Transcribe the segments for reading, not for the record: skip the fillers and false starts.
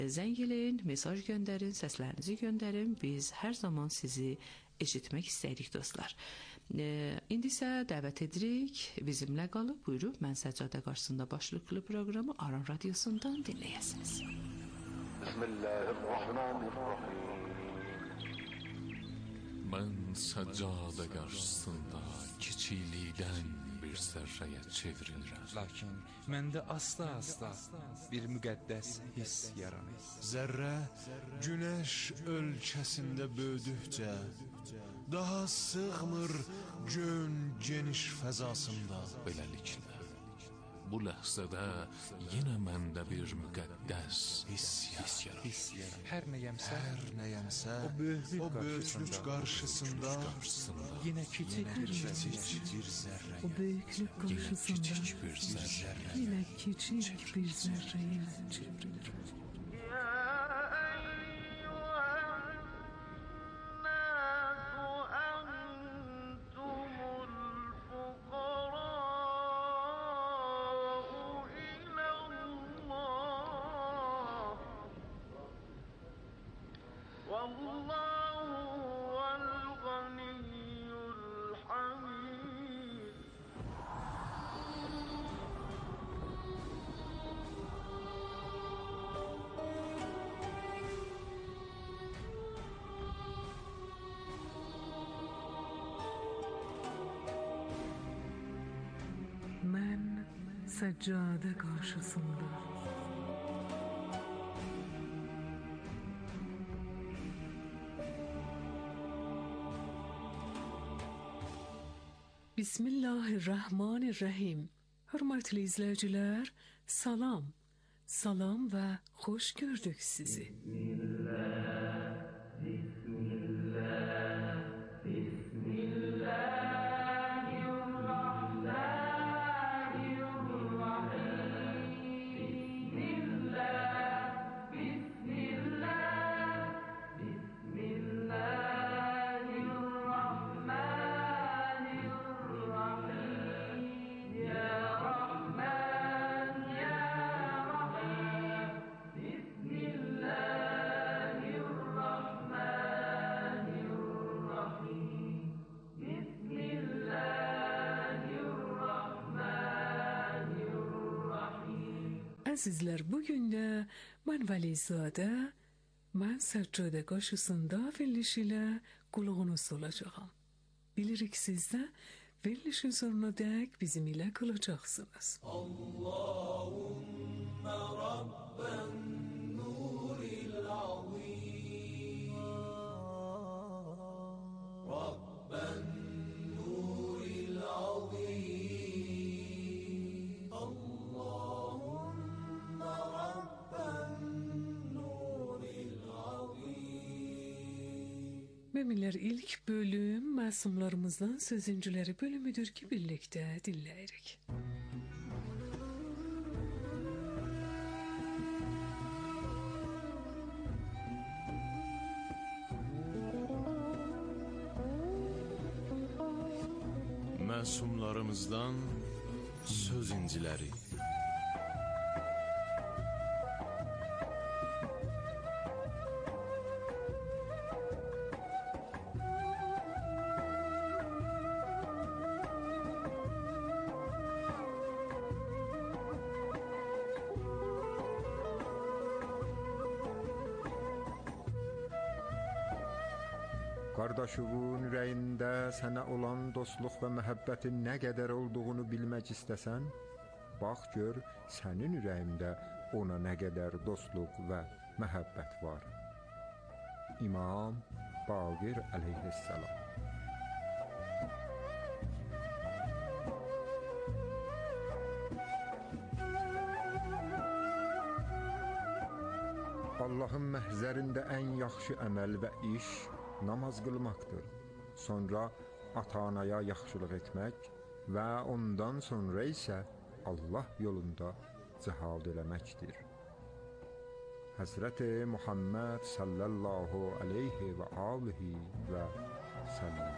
Zəng eləyin, mesaj göndərin, səslərinizi göndərin. Biz hər zaman sizi eşitmək istəyirik dostlar. İndi isə dəvət edirik, bizimlə qalıb, buyurub Mən Səccadə qarşısında başlıqlı proqramı Aran Radiosundan dinləyəsiniz. Bismillahirrahmanirrahim. Mən Səccadə qarşısında kiçiklikdən bir zərrəyə çevrilirəm. Lakin məndə asta-asta bir müqəddəs hiss yaranır. Zərrə günəş ölkəsində böyüdükcə daha sığmır göyün geniş fəzasında. Beləliklə, bu ləhzədə yenə məndə bir müqəddəs hiss yaranır. Hər nəyəmsə, o böyüklük qarşısında yenə kiçik bir zərrə. O böyüklük qarşısında yenə kiçik bir zərrəyə çevrilir. Mən Səccadə qarşısında. Bismillahirrahmanirrahim. Hörmətli izləyicilər, salam. Salam və xoş gördük sizi. Əzizlər, bugün də mən Vəlizadə, Mən Səccadə qarşısında veriliş ilə qulağınız olacağam. Bilirik siz də verilişin sonuna dək bizim ilə qalacaqsınız. Allahümme Rabben nuril azim, Rabben nuril azim, Allahümme Rabben nuril azim. Müminlər, ilk bölüm məsumlarımızdan sözüncüləri bölümüdür ki, birlikdə dinləyirik. Məsumlarımızdan söz inciləri. Qardaşının ürəyində sənə olan dostluq və məhəbbətin nə qədər olduğunu bilmək istəsən, bax gör sənin ürəyində ona nə qədər dostluq və məhəbbət var. İmam Baqir əleyhissalam. Allahın məhzərində ən yaxşı əməl və iş namaz qılmaqdır. Sonra ata-anaya yaxşılıq etmək və ondan sonra isə Allah yolunda cihad eləməkdir. Həzrəti Muhammed sallallahu aleyhi və alihi və səlləm.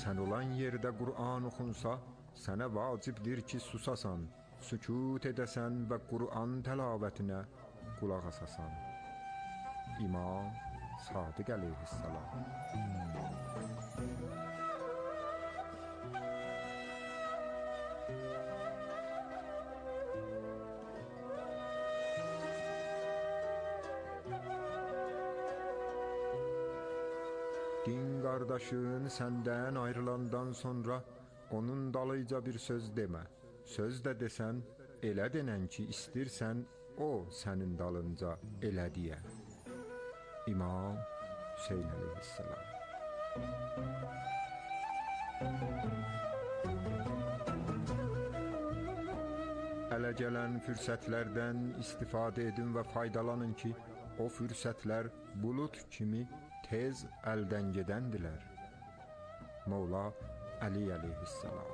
sən olan yerdə Qur'an oxunsa, sənə vacibdir ki, susasan, sükut edəsən və Qur'an təlavətinə qulaq asasan. İmam Sadiq əleyhissalam. Din qardaşın səndən ayrılandan sonra onun dalıca bir söz demə. Söz də desən, elə denən ki, istirsən, o sənin dalınca elə deyə. İmam Hüseyn əleyhissalam. Ələ gələn fürsətlərdən istifadə edin və faydalanın ki, o fürsətlər bulut kimi tez əldən gedəndilər. Mevla Ali əleyhissalam.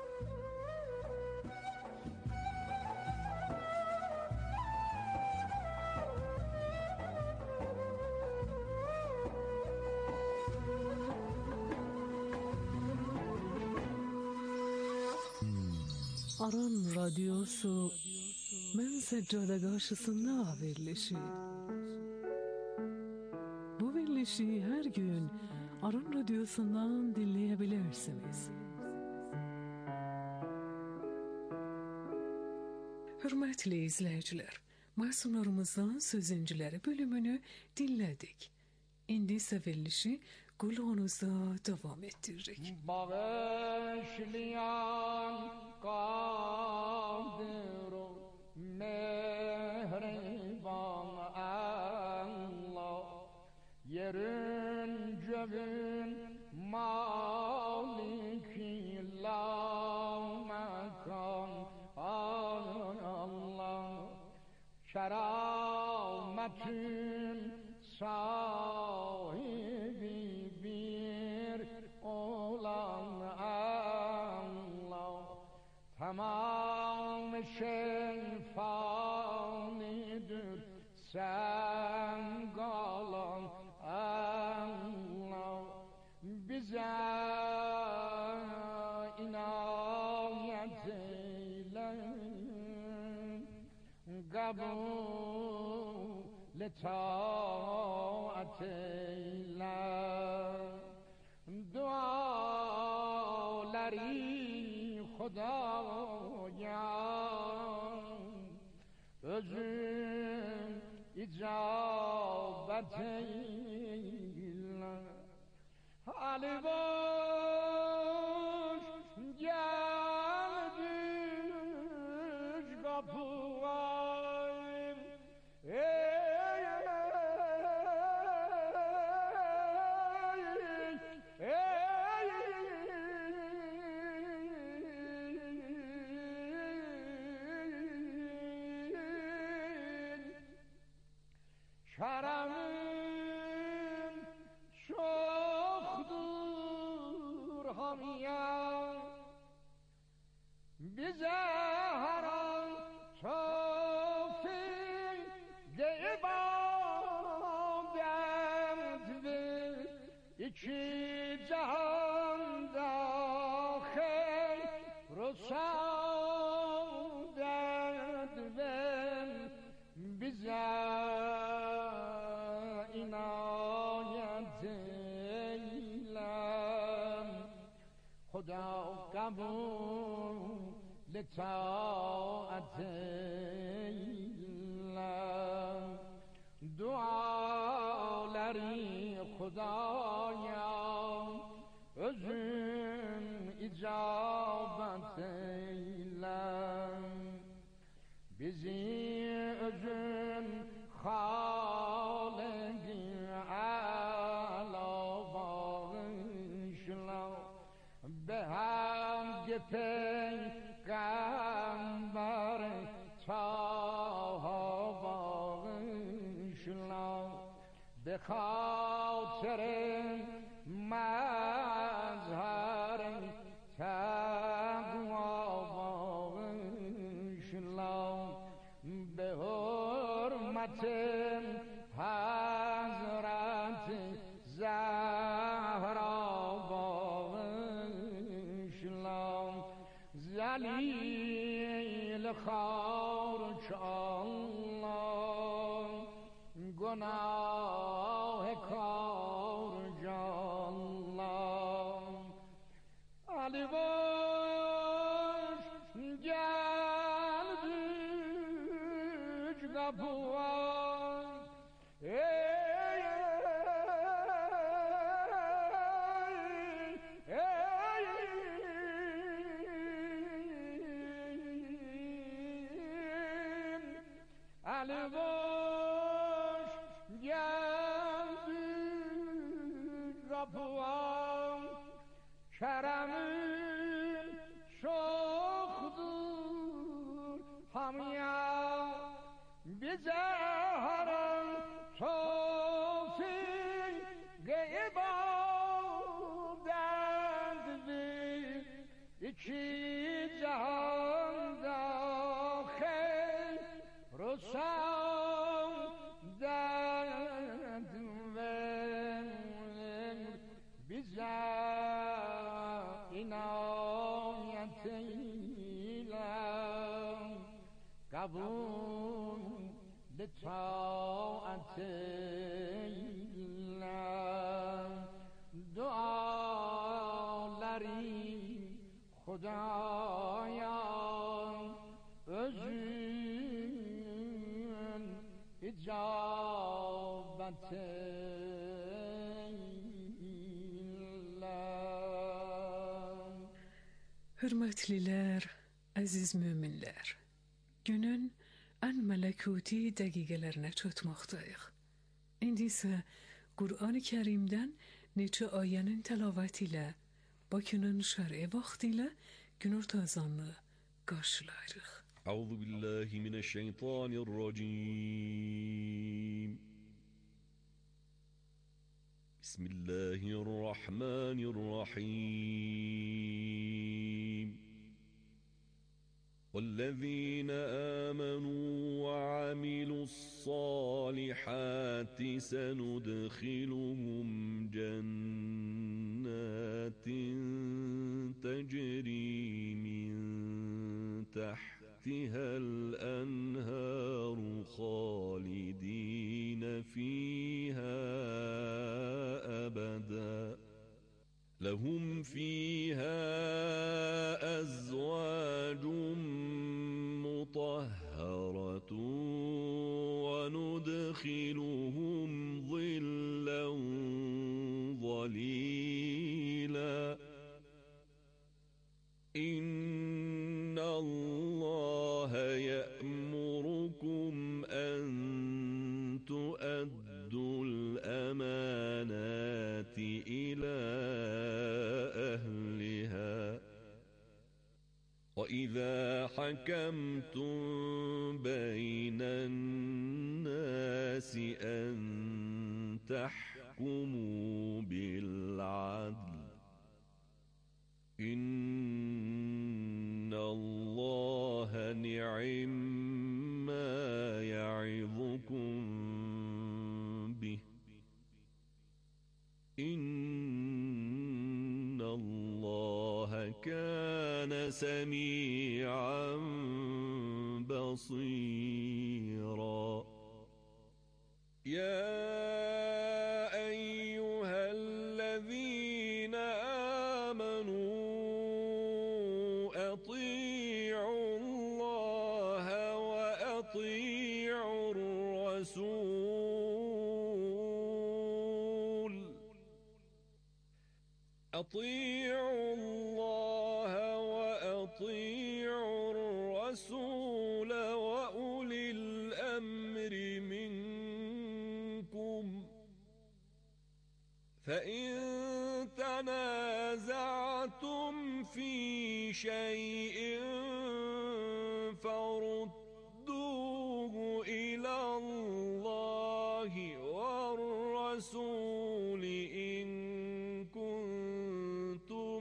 Aran Radyosu Mən Səccada qarşısında verilişi. Bu verilişi her gün Aran Radyosu'ndan dinleyebilirsiniz. Hürmetli izleyiciler, masumlarımızdan Sözüncüleri bölümünü dinledik. İndi ise verilişi kulağınızda devam ettirdik. Bağışlayan kadir mehriban Allah, yerin göğün maliki la mekan Allah, kerametin sahibi bir olan Allah, tamam şey fanidir sen kalan Allah, bize inayet eyle, kabul taat eyle, duaları Xudaya özün icabet eyle. Ali boş gel düş kapıya, Kerem'in çoktur hamiye, bize her an tevfik de ibadet ver, iki cihanda hayr o saadet ver, bize inayet eyle. Xuda kabul taat eyle, duaları Xudaya özün icabet eyle, bizi özün Hâlâ-i âlâ bağışla, behamd peygamber Taha bağışla, be خاطر مظهر تقوا bağışla, به حرمت حضرت زهرا bağışla. خار الله گناه کار الله علی باش گلبیج گپوان علی باش گلبیج گپوان کرمین شخدور همیا بیزهرم توفیق گیبادند بی iki جهان داخل رسان دند و بیزه عنایت ایلم قبول به طاعت ایلم دعالری خدایان özün icabet eyle. Hürmetliler, aziz müminler, günün en melekuti dəqiqələrinə çatmaqdayıq. İndi isə Qur'an-ı Kərimdən neçə ayənin təlavəti ilə, Bakının şər'i vaxtı ilə günorta azanını qarşılayırıq. أعوذ بالله من الشيطان الرجيم بسم الله الرحمن الرحيم والذين آمنوا وعملوا الصالحات سندخلهم جنات تجري من تحتها الأنهار خالدين فيها أبدا لهم فيها أزواج مطهرة وندخلهم ظلا ظليلا إن الله يأمركم أن تؤدوا الأمانات إلى أهلها وإذا حكمتم بين الناس أن تحكموا بالعدل إن الله نعم ما يعظكم به إن الله كان سميعا بصيرا يا أيها الذين آمنوا أطيعوا الله وأطيعوا الرسول أطيعوا الله وأطيعوا الرسول وأولي الأمر منكم فإن تنازعتم في شيء فردوه إلى الله والرسول إن كنتم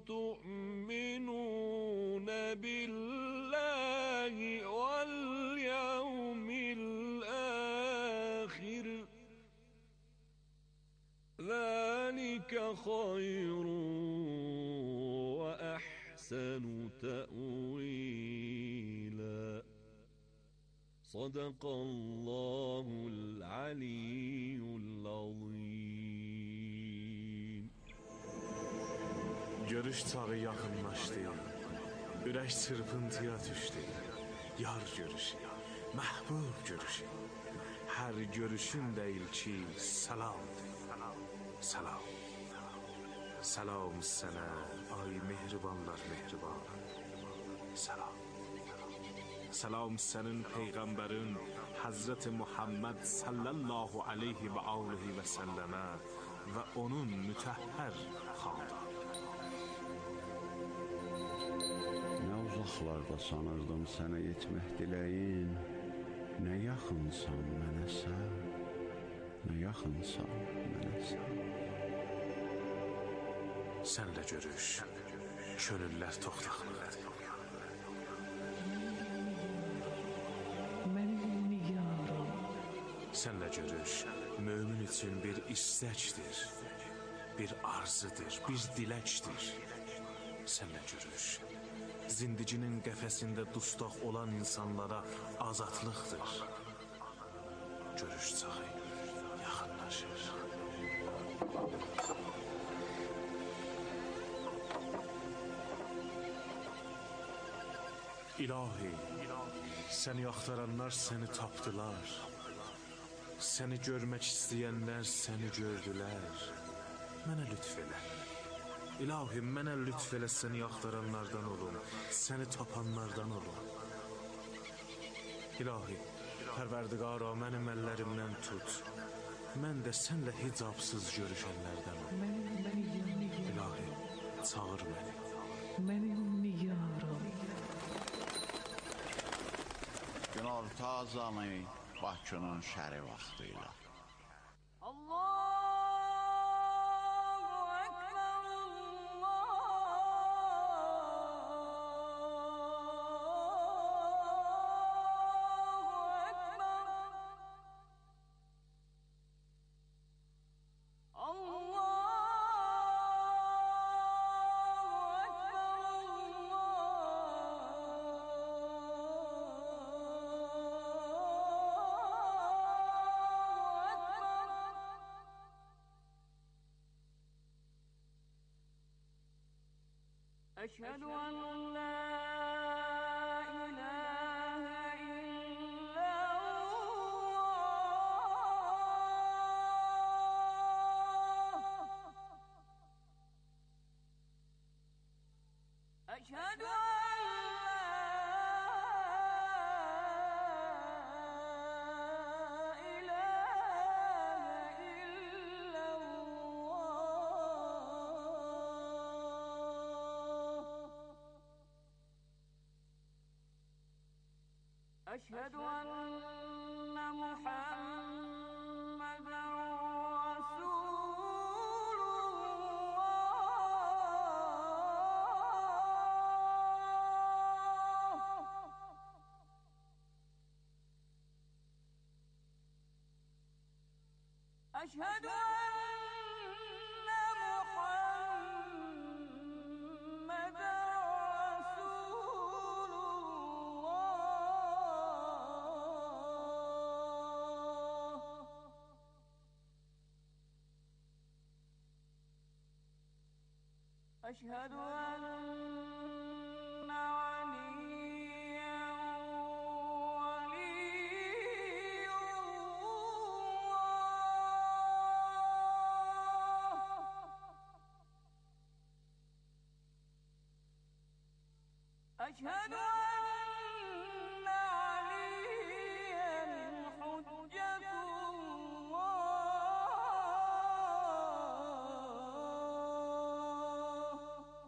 تؤمنون بالله واليوم الآخر ذلك خير وأحسن تأويلا صدق الله العلي العظيم. Görüş çağı yaxınlaşdı. Ürək çırpıntıya düşdü. Yar görüşü, məhbub görüşü. Hər görüşün deyil ki salamdır. Salam. Salam sənə, ay mehribanlar mehriban. Salam. Salam sənin peyğəmbərin Həzrəti Muhammed sallallahu aleyhi və alihi və səlləmə və onun mütəhhər xanı. Nə uzaqlarda sanırdım sənə yetmək diləyin, nə yaxınsan mənə sən, nə yaxınsan mənə sən. Sənlə görüş, könüllər toxtaqlıqdır. Mənim nigaram. Sənlə görüş, mömin üçün bir istəkdir, bir arzudur, bir diləkdir. Sənlə görüş, zindicinin qəfəsində dustaq olan insanlara azadlıqdır. Görüş çağı yaxınlaşır. İlahi, səni axtaranlar səni tapdılar. Səni görmək istəyənlər səni gördülər. Mənə lütf elə. İlahi, mənə lütf elə, səni axtaranlardan olun, səni tapanlardan olun. İlahi, Pərverdigara, mənim əllərimdən tut. Mən də sənlə hicabsız görüşənlərdən olum. İlahi, çağır məni. Mənim nigaram. Günorta azanı Bakının şəri vaxtıyla. أشهد أن لا إله إلا الله أشهد أن أشهد أن محمدًا رسول الله أشهد أن محمدًا رسول الله أشهد أن عليا ولي الله أشهد أن عليا حجة الله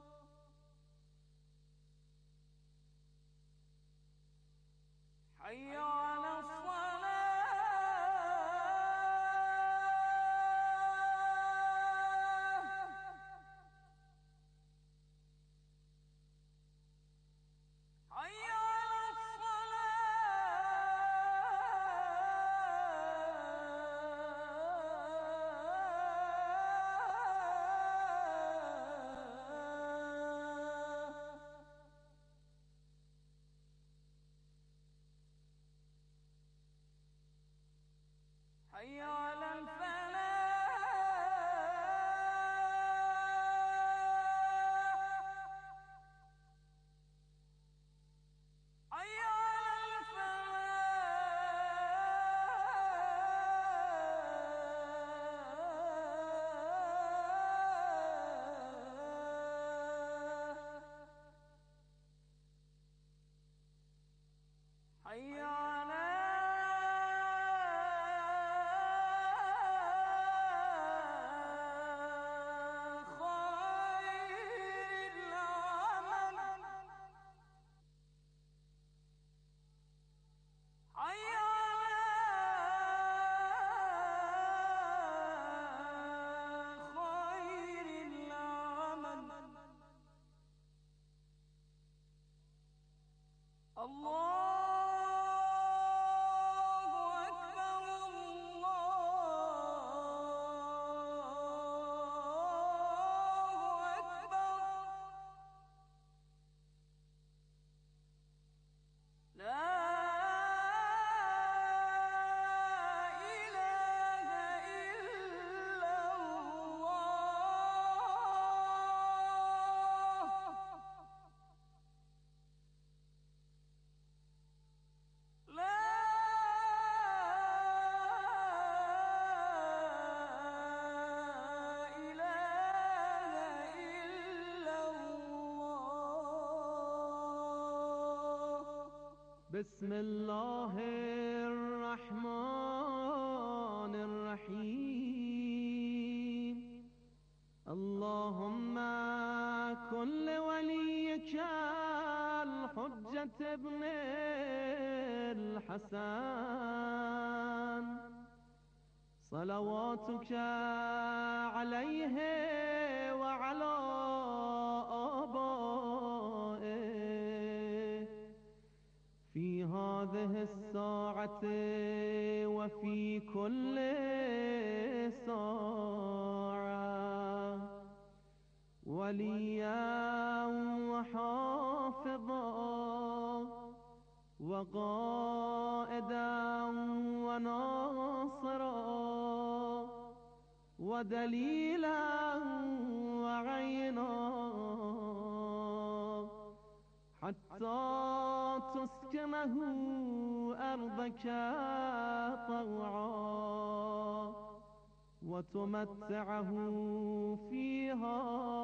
حي على الصلاة حي على الصلاة بسم الله الرحمن الرحيم اللهم كن لوليك الحجة ابن الحسن صلواتك عليه وعلى آبائه في هذه الساعة وفي كل ساعة وليا وحافظا وقائدا وناصرا ودليلا وعينا حتى تسكنه أرضك طوعا وتمتعه فيها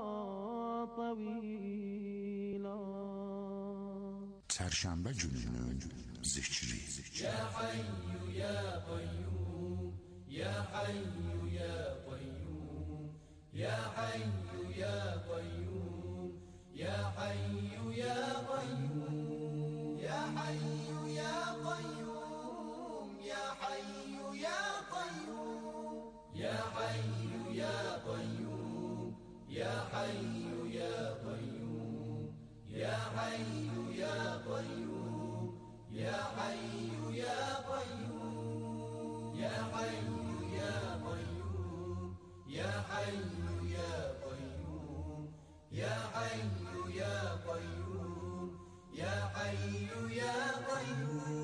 طويلا. çərşənbə gününün zikri. Ya Hayyu ya Qayyum, Ya Hayyu ya Qayyum, Ya Hayyu ya Qayyum, Ya Hayyu ya Qayyum, Ya Hayyu ya Qayyum, Ya Hayyu ya Qayyum, Ya Hayyu ya Qayyum, Ya Hayyu ya Qayyum, Ya Hayyu ya Qayyum, Ya Hayyu ya Qayyum, Ya Hayyu ya Qayyum, Ya Hayyu ya Qayyum, Ya Hayyu ya Qayyum, Ya Hayyu ya Qayyum.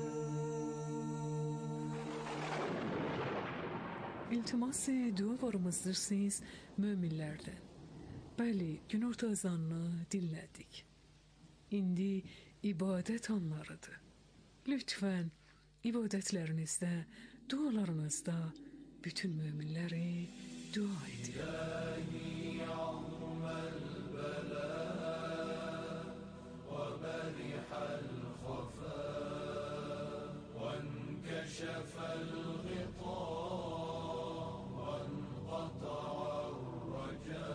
İltiması dualarımızdır siz müminlerden. Bəli, günorta azanını dinlədik. İndi ibadət anlarıdır. Lütfən ibadətlərinizdə, dualarınızda bütün müminləri dua edin. İlahi azmel bela ve berihal khafa ve enkešefel ghita ve enqata'ar raja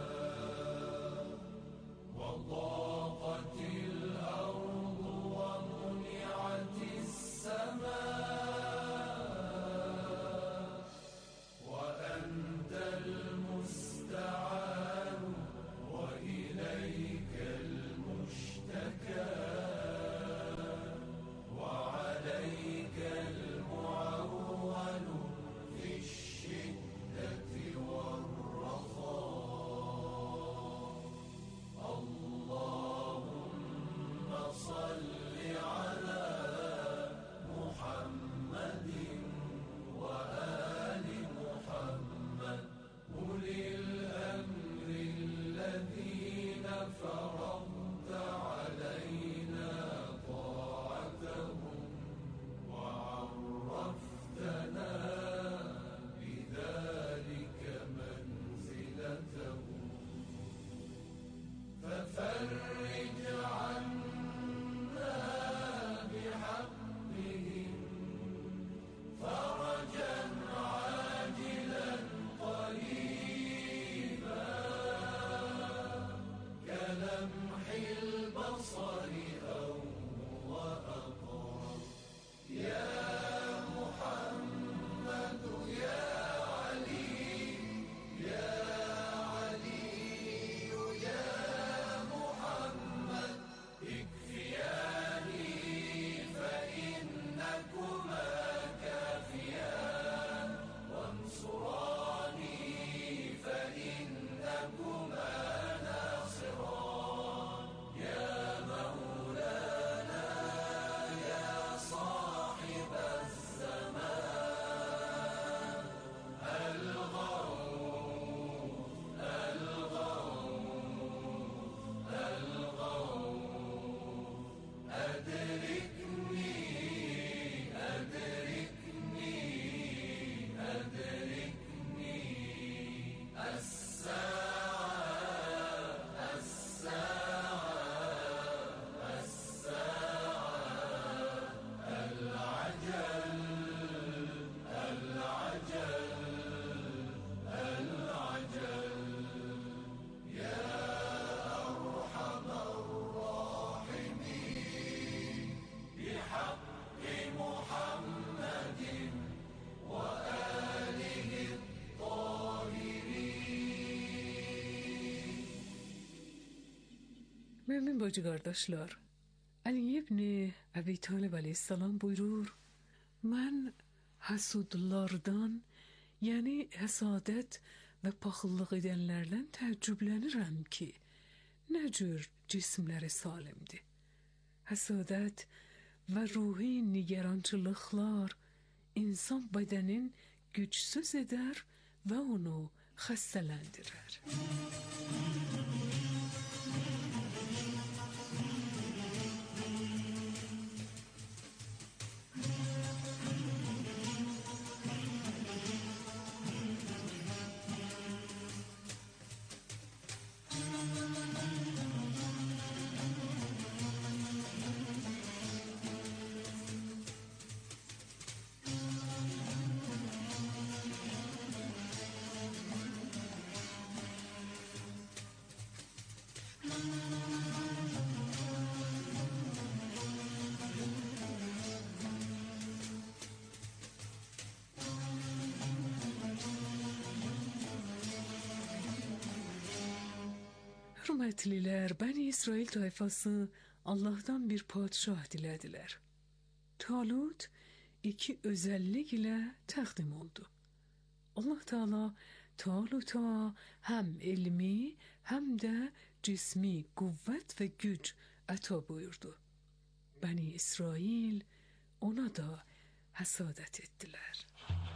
ve daqatil ardu ve muni'atis sama وأنت المستعان وإليك المشتكى وعليك المعول Mümin bacı qardaşlar, Ali ibn Əbi Talib əleyhissalam buyurur, mən həsudlardan, yəni həsadət və paxıllıq edənlərdən təəccüblənirəm ki, nə cür cismləri salimdir. Həsadət və ruhi nigarançılıqlar insan bədənin gücsüz edər və onu xəstələndirər. Hürmətlilər, Bəni İsrail tayfası Allah'tan bir padşah dilədilər. Talut 2 özəllik ilə təqdim oldu. Allah Teala Talut'a həm elmi, həm də cismi qüvvət və güc əta buyurdu. Bəni İsrail ona da həsadət etdilər.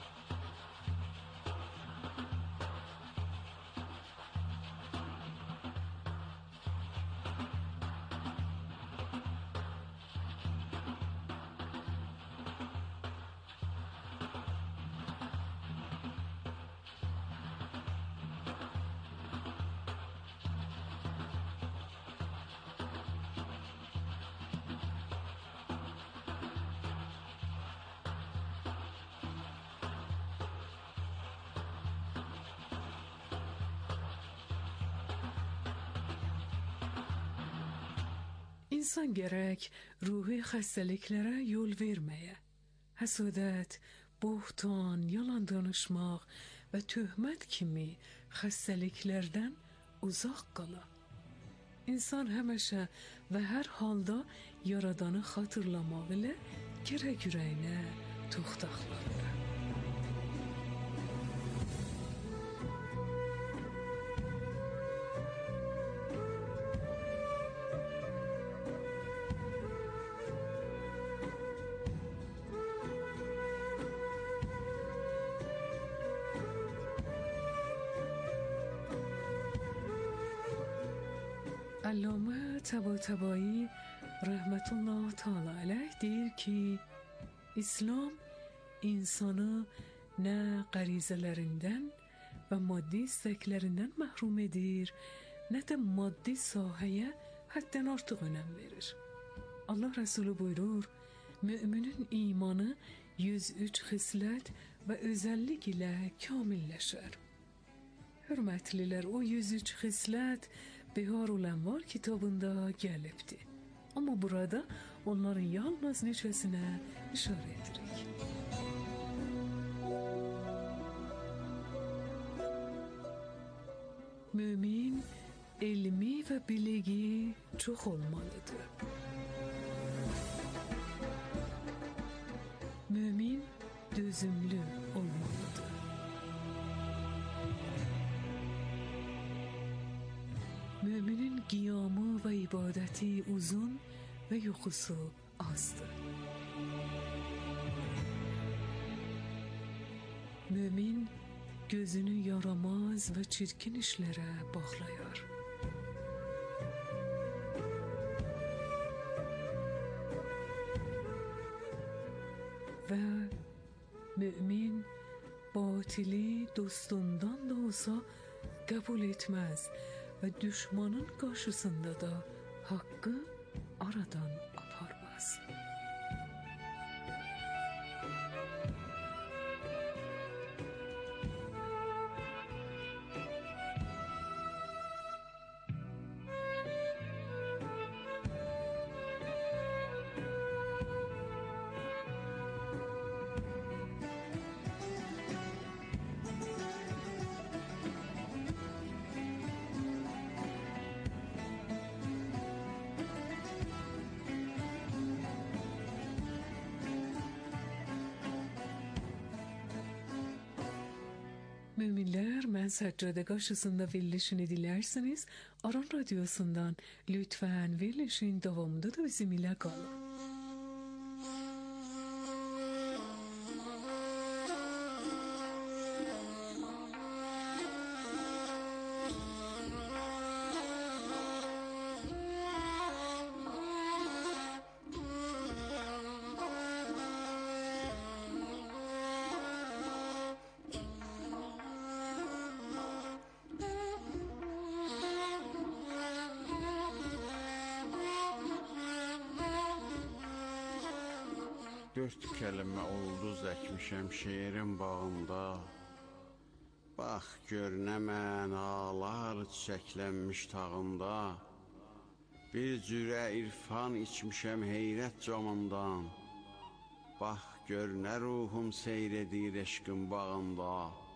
İnsan gərək ruhi xəstəliklərə yol verməyə, həsədət, buhtan, yalan danışmaq və töhmət kimi xəstəliklərdən uzaq qala. İnsan həmişə və hər halda Yaradanı xatırlamaq ilə gərək ürəyinə toxtaqlarına. علامه طباطبایی رحمت الله تعالی علیه deyir ki, İslam insanı nə qərizələrindən və maddi istəklərindən məhrum edir, nə də maddi sahəyə həddən artıq önəm verir. Allah Resulü buyurur, müminin imanı 103 xislət və özəllik ilə kamilləşər. Hürmətlilər, o 103 xislət Biharul Envar kitabında gəlibdi. Amma burada onların yalnız neçəsinə işarə edirik. Mümin elmi və biligi çox olmalıdır. Mümin dözümlü olmalıdır. Müminin qiyamı və ibadəti uzun və yuxusu azdır. Mümin gözünü yaramaz və çirkin işlərə bağlayar. Və mümin batili dostundan da olsa qəbul etməz və düşmanın qarşısında da haqqı aradan aparmaz. Müminler, mən Səccade qarşısında verilişini dilərsiniz. Aran radyosundan lütfen verilişin davamında da bizim ilə qalın. Dörd kəlmə ulduz əkmişəm şeirin bağında. Bax gör nə mənalar çiçəklənmiş tağında. Bir cürə irfan içmişəm heyrət camından. Bax gör nə ruhum seyr edir eşqin bağında.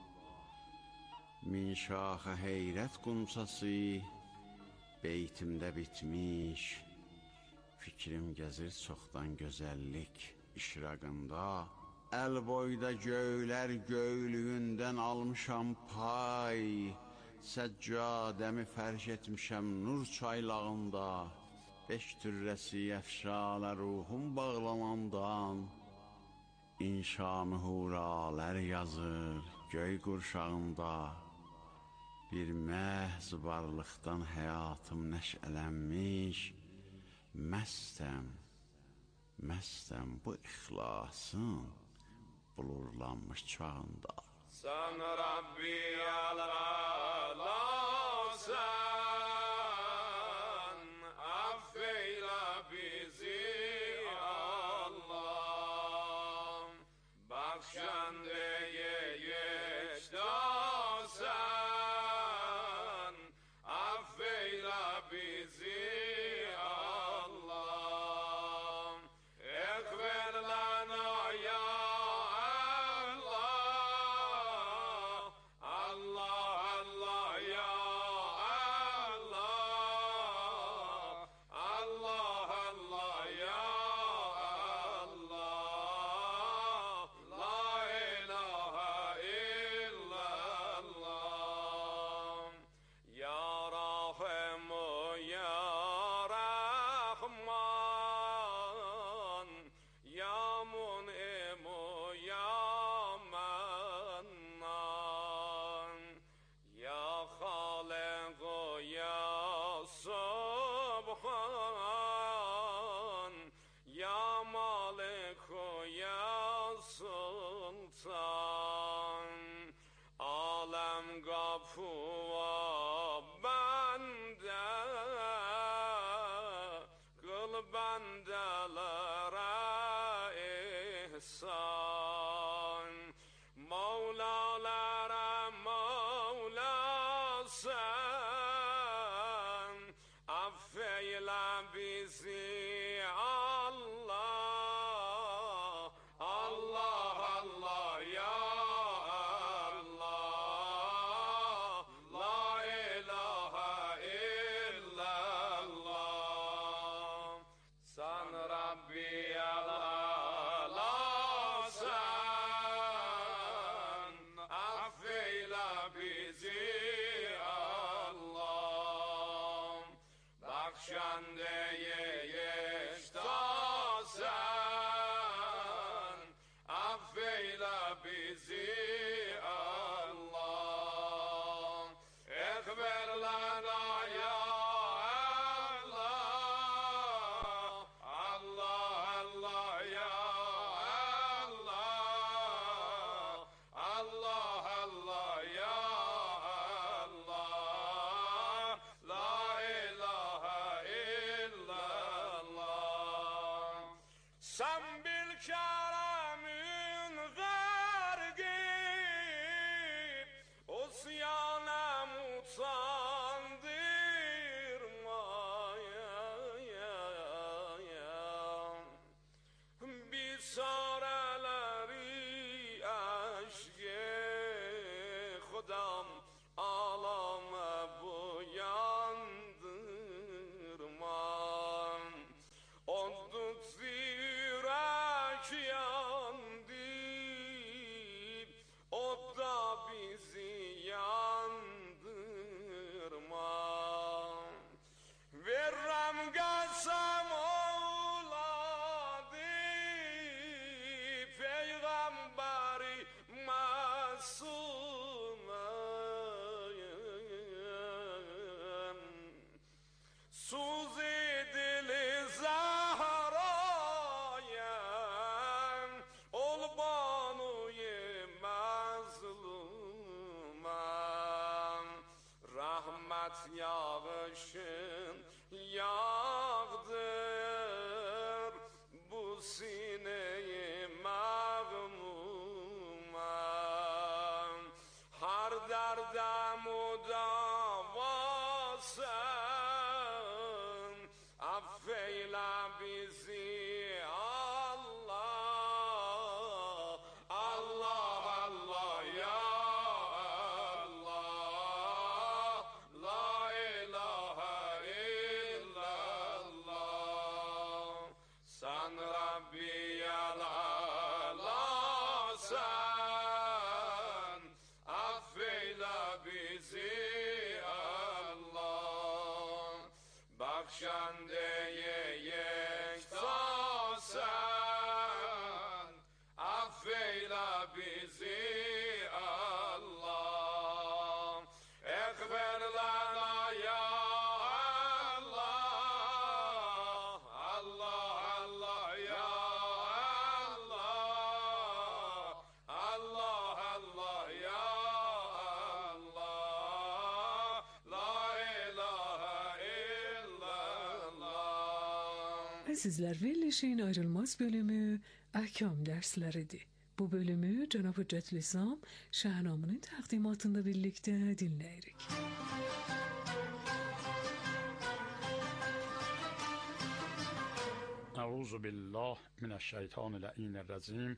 Min şaxə heyrət qumsası beytimdə bitmiş. Fikrim gəzir çoxdan gözəllik işraqında. Əl boyda göylər göylüyündən almışam pay. Səccadəmi fərş etmişəm nur çaylağında. Beş türrəsi əfşalə ruhum bağlanandan. İnşamı huralər yazır göy qurşağında. Bir məhz varlıqdan həyatım nəşələnmiş. Məstəm bu ixlasın bulurlanmış çağında. Sən Rabbi Allah'san, affeyle bizi Allah. Bakşandeye yeştasan, affeyle bizi Bizi rahmet yağışın yağdır bu sineyi mağmuma, har derde mudavasın, affeyle bizi Allah, Allah, Allah ya Allah, la ilahe illallah, sen Rabbi yalasan, affeyle bizi Allah, bakşandeye yektasen, affeyle bizi Allah, ekber lana ya Allah, Allah, Allah ya Allah, Allah, Allah ya Allah, la ilahe illallah. Azizler, Verilişin ayrılmaz bölümü ahkam dersleridir. Bu bölümü Cenab-ı Hüccetül İslam Şahnamı'nın takdimatında birlikte dinleyirik. Euzu billah mineşşeytanirracim.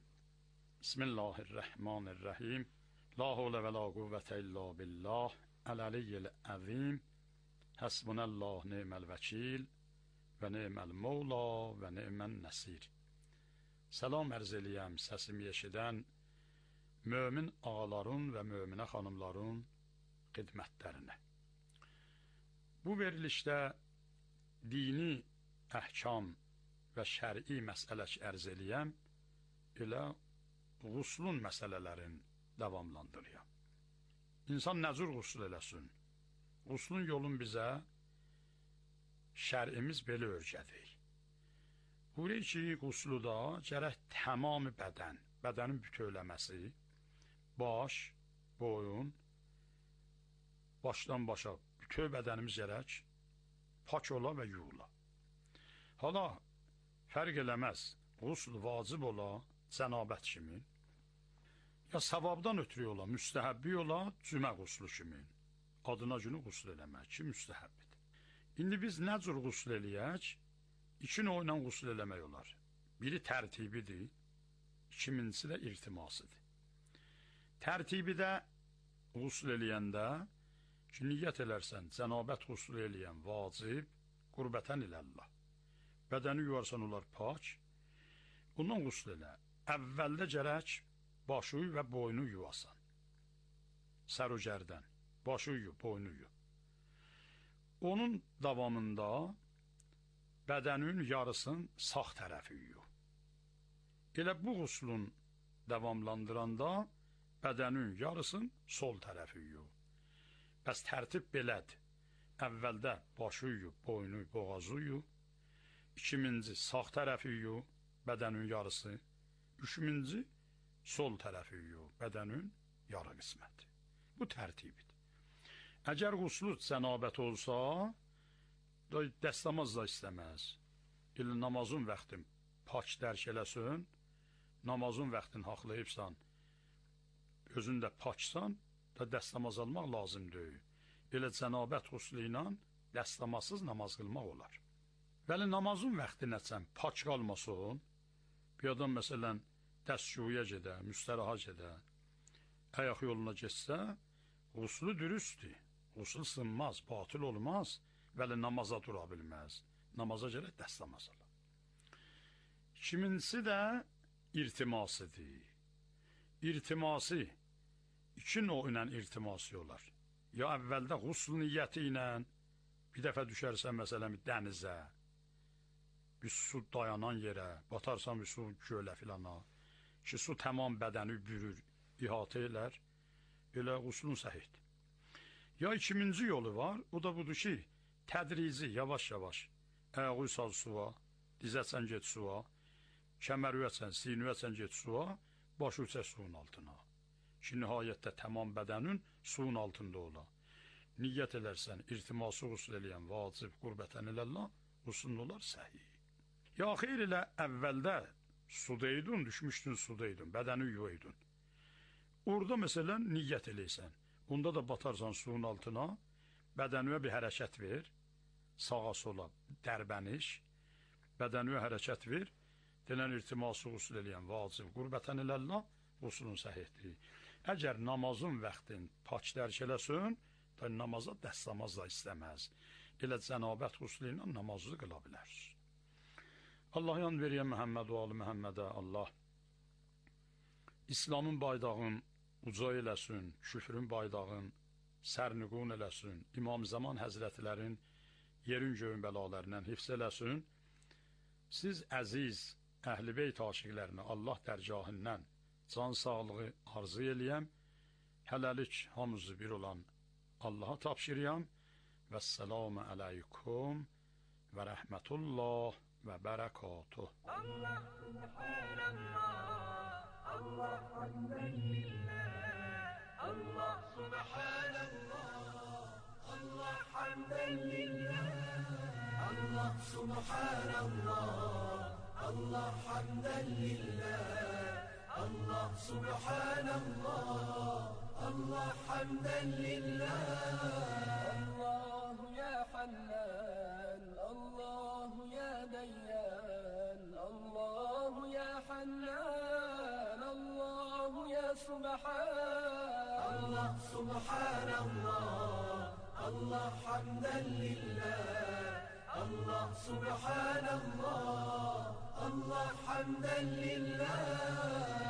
Bismillahirrahmanirrahim. La havle ve la kuvvete illa billah. El-aliyyil azim. Hasbunallah ni'mel vekil ve ni'mel mevla ve ni'men nasir. Salam ərz eləyəm səsimi eşidən mömin ağaların və möminə xanımların xidmətlərinə. Bu verilişdə dini əhkam və şəri məsələç ərz eləyəm, eləğuslun məsələlərin davamlandırıyam. İnsan nə cürğusl eləsin?Ğuslun yolun bizə şərimiz belə örgədir. Buyuruyor ki, qusluda gərək tamamı bədənin bütövləməsi, baş, boyun, başdan başa bütöv bədənimiz gərək pak ola və yuyula. Hala fərq eləməz, qusl vacib ola, cənabət kimi, ya savabdan ötürü ola, müstəhəbbi ola, cümə quslu kimi, adına günü qusl eləmək ki, müstəhəbbidir. İndi biz nə cür qusl eləyək? İki növlə qusl eləmək olar. Biri tərtibidir, ikincisi də irtimasıdır. Tərtibidə qusl eləyəndə ki, niyyət elərsən, cənabət qusl eləyən vacib, qurbətən iləllah. Bədəni yuvarsan olar pak, bundan qusl elə. Əvvəldə gərək başı və boynu yuvasan. Sərugərdən, başı yu, boynu yu. Onun davamında bədənin yarısın sağ tərəfi yu. Elə bu quslun davamlandıranda bədənin yarısın sol tərəfi yu. Bəs tərtib belədir. Əvvəldə başı yu, boynu, boğazı yu. İkinci sağ tərəfi yu, bədənin yarısı. Üçüncü sol tərəfi yu, bədənin yarı qisməti. Bu tərtibidir. Əgər quslu cənabət olsa, dəstəmaz da istəməz. İl namazın vaxtın pak dərk eləsin, namazın vaxtın haqlayıbsan, özün də paksan, da dəstəmaz almaq lazım deyil. Elə cənabət quslu ilə dəstəmazsız namaz qılmaq olar. Vəli namazın vaxtı nəçən pak qalmasın, bir adam məsələn dəstçuya gedə, müstəraha gedə, ayaq yoluna geçsə, quslu dürüstdür, quslu sınmaz, batıl olmaz, vəli namaza dura bilməz, namaza gərək dəstəmaz alır. İkincisi də irtimasıdır. İrtiması, iki növlə irtiması olar. Ya əvvəldə qusl niyyəti ilə bir dəfə düşərsən məsələn dənizə, bir su dayanan yerə, batarsan bir su gölə filana, ki su tamam bədəni bürür, ihatə elər, elə quslun səhiddir. Ya ikinci yolu var, o da budur ki, tədrizi, yavaş-yavaş, ayağı sal suya, dizəsən get suya, kəmərüyəsən, sinüyəsən get suya, başı uçə suyun altına. Ki, nihayətdə tamam bədənin suyun altında ola. niyyət elərsən, irtiması usul eləyən vacib qurbətən ilallah, usullar səhih. Ya xeyr elə əvvəldə sudaydın, düşmüşdün sudaydın, bədəni yuvaydın. Orada məsələn niyyət eləysən, onda da batarsan suyun altına, bədənə bir hərəkət ver, sağa sola dərbəniş, bədənə hərəkət ver, denən irtiması usul eləyən vacib qurbətən ilallah, usulun səhihdir. Əgər namazın vaxtın pak dərk eləsin, da namaza dəstəmaz da istəməz. Elə cənabət usulü ilə namazı qıla bilər. Allah yan veriyə Məhəmməd və Ali Məhəmmədə Allah İslamın baydağın uca eləsin, küfrün baydağın sərniqun eləsin, İmam Zaman Həzrətlərin yerin göyün bəlalarından hifz eləsin. Siz əziz Əhl-i Beyt aşiqlərini Allah dərgahından can sağlığı arzu eləyəm. Hələlik hamımızı bir olan Allah'a tapşırıyam. Vəsselamu aleykum və rəhmətullah və bərəkatuh. Allah subhanallah, Allah hamdan lillah, Allah subhanallah, Allah hamdan lillah, Allah subhanallah, Allah hamdan lillah, Allah subhanallah, Allah hamdan lillah. Allah ya Hannan, Allah ya Dayyan, Allah ya Hannan, Allah ya Subhan. Allah subhanallah, Allah hamdan lillah, Allah subhanallah, Allah hamdan lillah.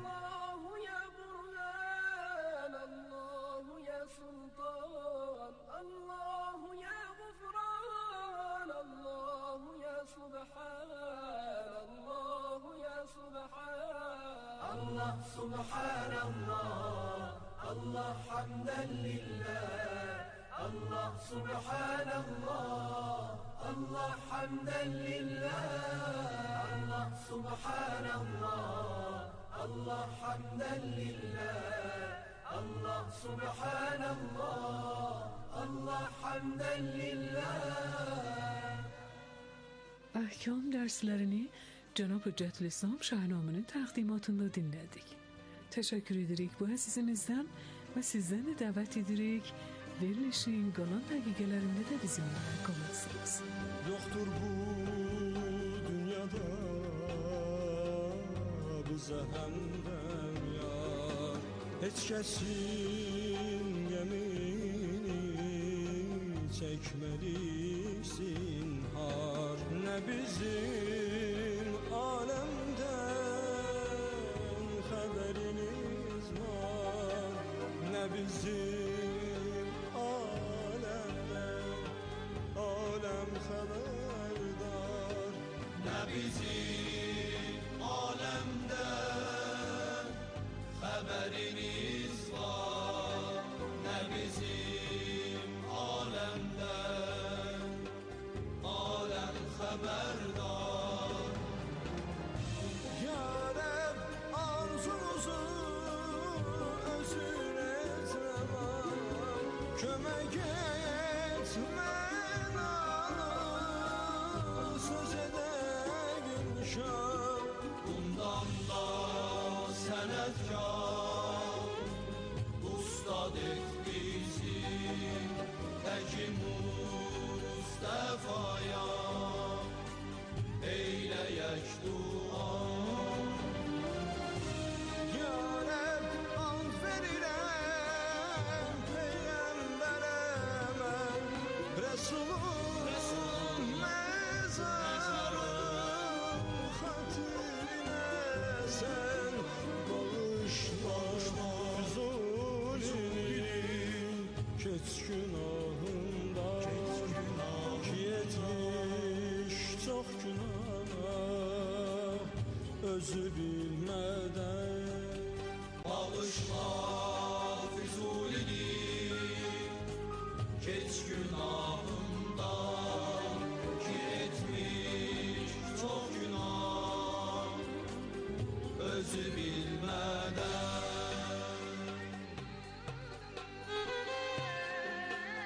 Allah subhanallah, Allah hamdan lillah, Allah subhanallah, Allah hamdan lillah. Allah subhanallah, Allah hamdan lillah, Allah subhanallah, Allah hamdan lillah. Ahkam derslerini Cenab-ı Hüccetülislam Şahnamenin təqdimatında dinledik. Teşekkür edirik bu əzizimizdən və sizdən də dəvət edirik. Verilişin qalan dəqiqələrində də bizimlə qalırsınız. Yoktur bu dünyada bize hemden yar, hiç kesin gemini çekmelisin har. Ne bizim alemden haberiniz var, ne bizim alemden alem haberdar. Ne bizim alemden haberiniz var, ne bizim alemden alem haberdar. Ya Rab arzumuzu özüne zaman kömek etme, söz edegin şan. Bundan da senetkar ustad et bizi, Təki Mustafa'ya eyleyek dua. Ya Rab ant verirəm Peyğəmbərə mən, Resulun mezarın xatirinə sən bağışla Füzulinin keç günahında, ki etmiş çok günah özü bilmeden. Bağışla Füzulinin keç günahında, ki etmiş çok günah özü bilmeden.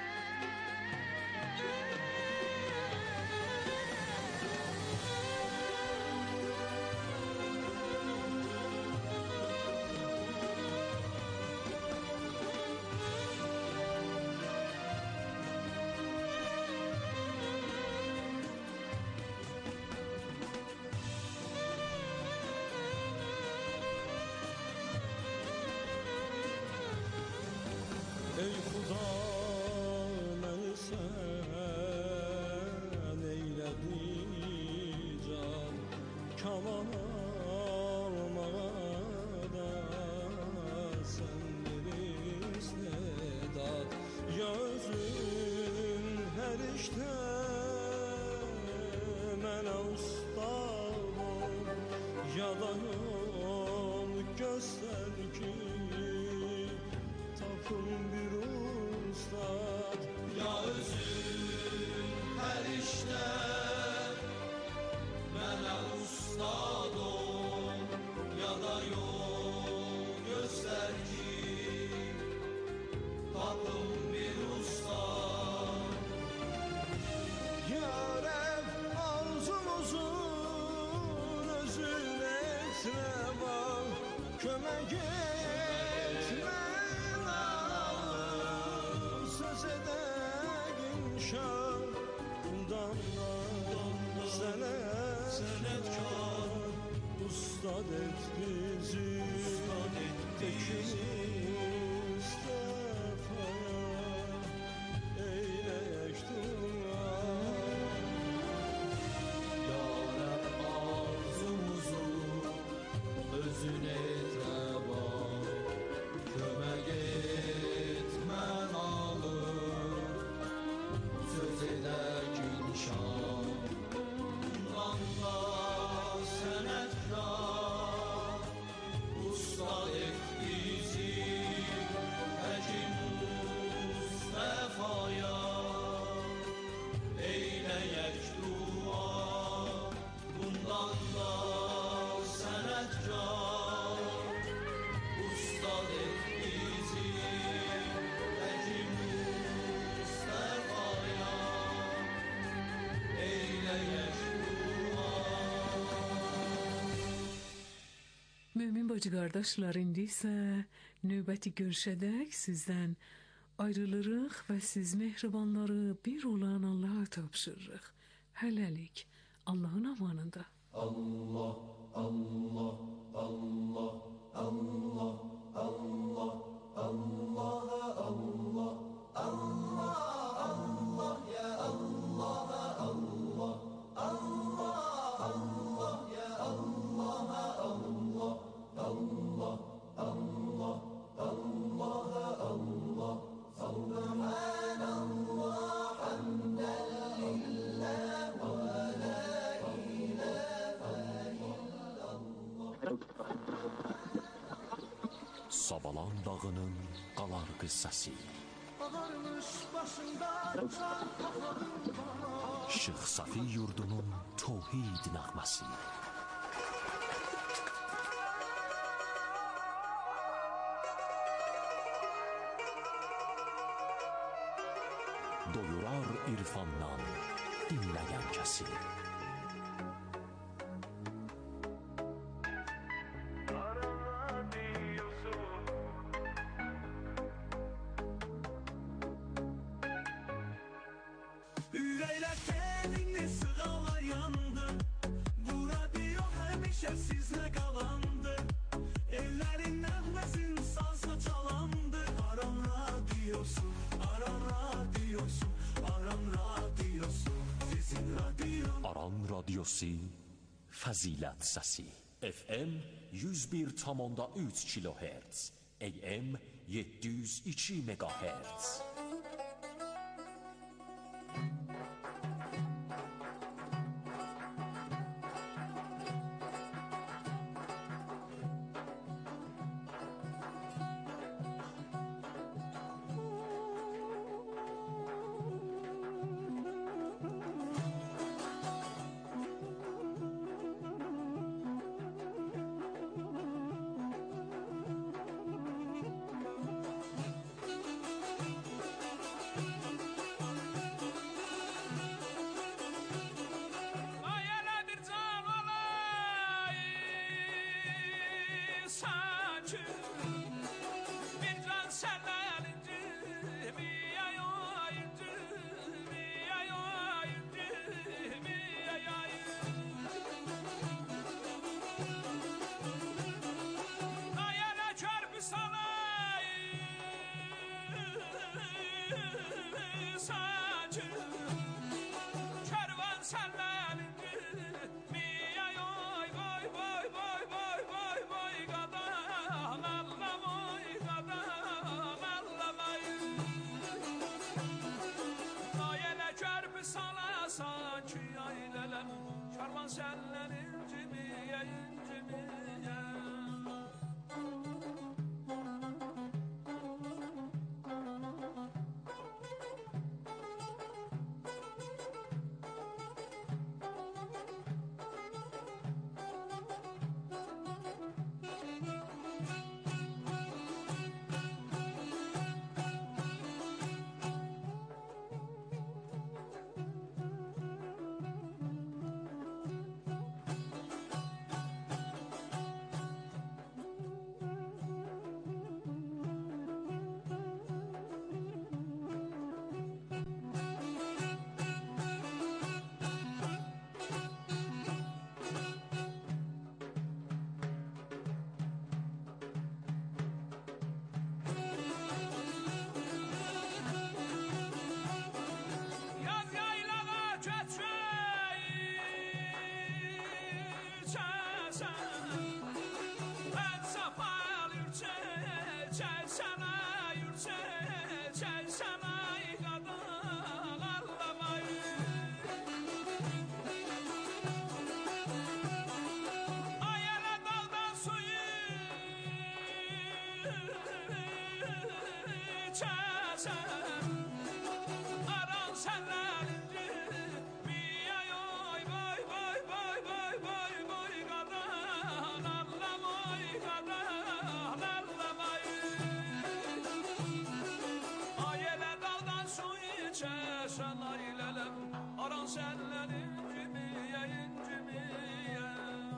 Mümin bacı qardaşlar, indi isə növbəti görüşədək sizdən ayrılırıq və siz mehribanları bir olan Allah'a tapşırırıq. Hələlik Allahın amanında. Allah, Allah, Allah, Allah, Allah, Allah, Allah, Allah, Allah, ya Allah, Allah, Allah, Allah, ya Allah, Allah, Allah, Allah, Allah, Allah, Subhanallah, hamden lillah ve la ilahe illallah. Sabalan dağının qalar qıssası. Ağarmış başında Şeyx Safi yurdunun tövhid nəğməsi. Doyurar irfandan dinləyən kəsi. Ürəklər seninle sıralar yandı. Bu radyo həmişə sizlə qalandı. Ellərin nəğməsin salsa çalandı. Aran radyosu, Aran radyosu, Aran radyosu, sizin radyo. Aran radyosu, fəzilət səsi. FM 101,3 kHz, AM 702 MHz. desem aran senleninci miyay oy boy boy boy boy boy boy kadan Allah'ım oy kadan Allah'ım ay Ayele daldan su içersen aylelem aran senleninci miyay inci miyay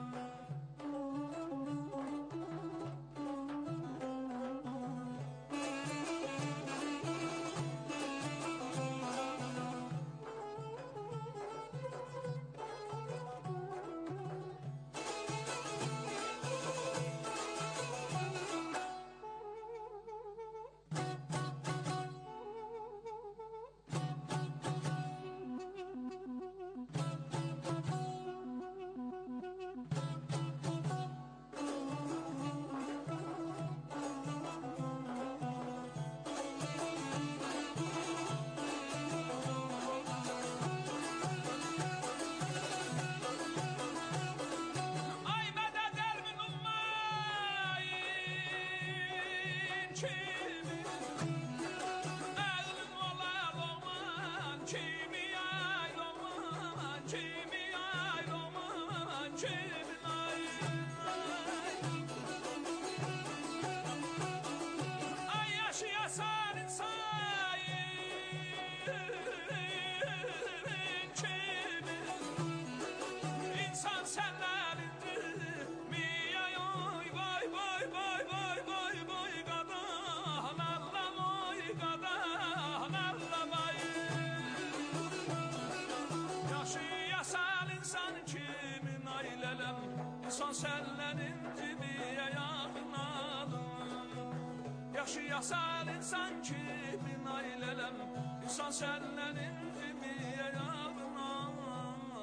İnsan senlerin cibiye yakınalım Yaşayasal insan kimin ailelem İnsan senlerin cibiye yakınalım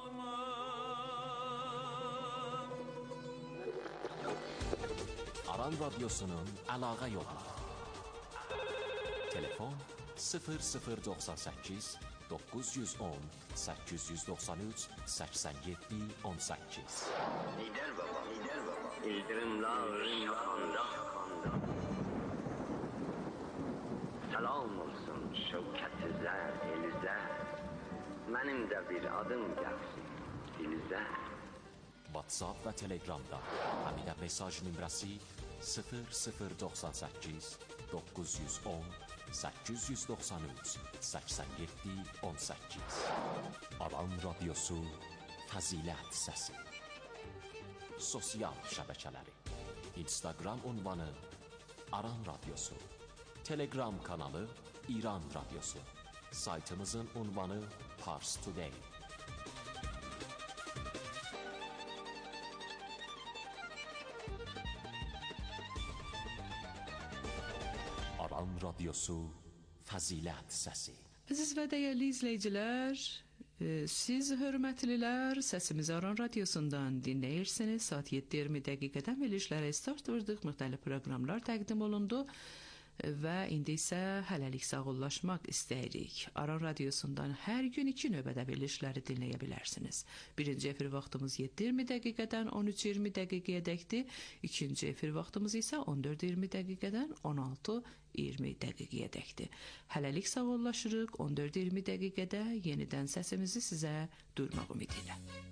Aran Radyosu'nun əlaqə yolu Telefon 0098 910 893 87 18 Lider baba, İldırımlar şakanda Selam olsun şevketizə, elizə Mənim də bir adım gəlsin dilizə WhatsApp və Telegramda həmidə mesaj nömrəsi 0098 910 893 87 18 Aran Radyosu Fəzilət Səsi Sosial şəbəkələri Instagram ünvanı Aran Radyosu Telegram kanalı İran Radyosu Saytımızın ünvanı Pars Today Aran Radyosu Fəzilət Səsi Əziz və dəyərli izləyicilər, siz hörmətlilər səsimizi Aran Radyosundan dinləyirsiniz. Saat 7:20 dəqiqədən verilişlərə start vurdıq, müxtəlif proqramlar təqdim olundu və indi isə hələlik sağollaşmaq istəyirik. Aran Radyosundan hər gün 2 növbədə verilişləri dinləyə bilərsiniz. Birinci efir vaxtımız 7:20 dəqiqədən 13:20 dəqiqəyə dəkdir. İkinci efir vaxtımız isə 14:20 dəqiqədən 16:20 dəqiqəyə dəkdir. Hələlik sağollaşırıq. 14:20 dəqiqədə yenidən səsimizi sizə duyurmaq ümidi ilə.